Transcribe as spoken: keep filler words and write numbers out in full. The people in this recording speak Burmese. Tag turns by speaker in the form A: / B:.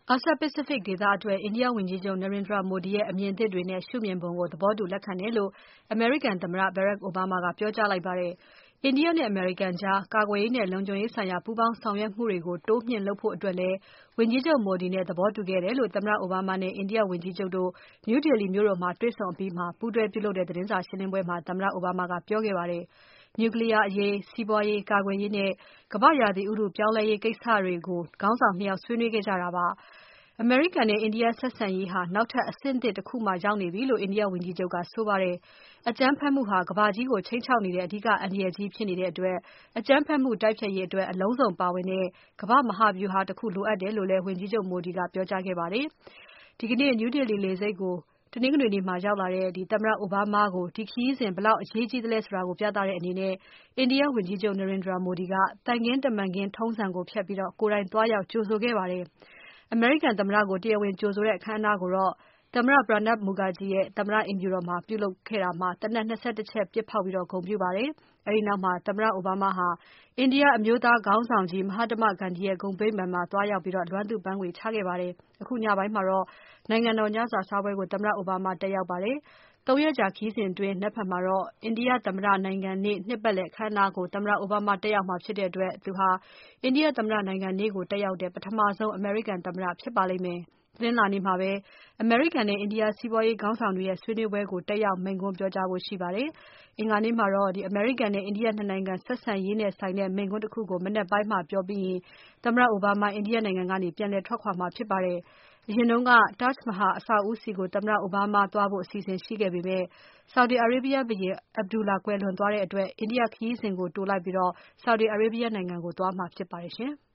A: အာရှ Pacific ဒေသအတွက် အိန္ဒိယဝန်ကြီးချုပ် Narendra Modi ရဲ့အမြင်သစ်တွေနဲ့ရှုမြင်ပုံကို သဘောတူလက်ခံတယ်လို့ အမေရိကန်သမ္မတ Barack Obama ကပြောကြားလိုက်ပါတယ်။ အိန္ဒိယနဲ့အမေရိကန်ကြား ကာကွယ်ရေးနဲ့လုံခြုံရေးဆိုင်ရာ ပူးပေါင်းဆောင်ရွက်မှုတွေကို တိုးမြှင့်လုပ်ဖို့အတွက်လည်း ဝန်ကြီးချုပ် Modi နဲ့သဘောတူခဲ့တယ်လို့ သမ္မတ Obama နဲ့ အိန္ဒိယဝန်ကြီးချုပ်တို့ New Delhi မြို့တော်မှာတွေ့ဆုံအပြီး ပူးတွဲပြုလုပ်တဲ့သတင်းစာရှင်းပွဲမှာ သမ္မတ Obama ကပြောခဲ့ပါတယ်။ Nuclear အရေး၊ စီးပွားရေး၊ ကာကွယ်ရေးနဲ့ ကမ္ဘာ့ရာသီဥတုပြောင်းလဲရေးကိစ္စတွေကို ခေါင်းဆောင် ၂ ယောက်ဆွေးနွေးခဲ့ကြတာပါ။ အမေရိကန်နဲ့အိန္ဒိယဆက်ဆံရေးဟာ နောက်ထပ်အဆင့်သစ်တခုမှာရောက်နေပြီလို့ အိန္ဒိယဝန်ကြီးချုပ်ကဆိုပါတယ်။ အကြမ်းဖက်မှုဟာ ကမ္ဘာကြီးကို ခြိမ်းခြောက်နေတဲ့ အဓိကအန္တရာယ်ကြီးဖြစ်နေတဲ့အတွက် အကြမ်းဖက်မှုတိုက်ဖျက်ရေးအတွက် အလုံးစုံပါဝင်တဲ့ ကမ္ဘာ့မဟာဗြူဟာတခုလိုအပ်တယ်လို့လည်း ဝန်ကြီးချုပ် Modi ကပြောကြားခဲ့ပါတယ်။ ဒီကနေ့ New Delhi လေဆိပ်ကို တနင်္ဂနွေနေ့မှာရောက်လာတဲ့ သမ္မတ Obama ကို ဒီခရီးစဉ် ဘယ်လောက်အရေးကြီးသလဲဆိုတာပြသတဲ့အနေနဲ့ အိန္ဒိယဝန်ကြီးချုပ် Narendra Modi က သံခင်းတမန်ခင်းထုံးစံကိုဖျက်ပြီး ကိုယ်တိုင်သွားရောက်ကြိုဆိုခဲ့ပါတယ်။ အမေရိကန်သမ္မတကို တရားဝင်ကြိုဆိုတဲ့အခမ်းအနားကိုတော့ သမ္မတ Pranab Mukherjee ရဲ့သမ္မတအိမ်ဖြူတော်မှာပြုလုပ်ခဲ့တာမှာ သေနတ် ၂၁ ချက်ပစ်ဖောက်ဂုဏ်ပြုပါတယ်။ အဲဒီနောက် သမ္မတ Obama ဟာ အိန္ဒိယအမျိုးသားခေါင်းဆောင်ကြီး Mahatma Gandhi ရဲ့ဂုဏ်ဗိမာန်မှာသွားရောက်ပြီး လွမ်းသူ့ပန်းခွေချခဲ့ပါတယ်။ အခုညပိုင်းမှာတော့ နိုင်ငံတော်ညစာစားပွဲကို သမ္မတ Obama တက်ရောက်ပါတယ်။ ၃ ရက်ကြာခရီးစဉ်အတွင်း နက်ဖြန်မှာတော့ အိန္ဒိယသမ္မတနိုင်ငံနေ့ နှစ်ပါတ်လည်အခမ်းအနားကို သမ္မတ Obama တက်ရောက်မှာဖြစ်တဲ့အတွက် သူဟာ အိန္ဒိယသမ္မတနိုင်ငံနေ့ကိုတက်ရောက်တဲ့ ပထမဆုံး အမေရိကန်သမ္မတဖြစ်ပါလိမ့်မယ်။ တနင်္လာနေ့မှာပဲ အမေရိကန်နဲ့အိန္ဒိယစီးပွားရေးခေါင်းဆောင်တွေရဲ့ဆွေးနွေးပွဲကို တက်ရောက်မိန့်ခွန်းပြောကြားဖို့ရှိပါတယ်။ အင်္ဂါနေ့မှာတော့ အမေရိကန်နဲ့အိန္ဒိယ ၂ နိုင်ငံဆက်ဆံရေးနဲ့ဆိုင်တဲ့မိန့်ခွန်းတခုကို မနက်ပိုင်းမှာပြောပြီးရင် သမ္မတ Obama အိန္ဒိယနိုင်ငံကနေ ပြန်လည်ထွက်ခွာမှာဖြစ်ပါတယ်။ အရင်က Taj Mahal အဆောက်အဦးဆီ သမ္မတ Obama သွားဖို့အစီအစဉ်ရှိခဲ့ပေမဲ့ Saudi Arabia ဘုရင် Abdullah ကွယ်လွန်သွားတဲ့အတွက် အိန္ဒိယခရီးစဉ်ကိုတိုးလိုက်ပြီး Saudi Arabia နိုင်ငံကိုသွားမှာဖြစ်ပါတယ်ရှင်။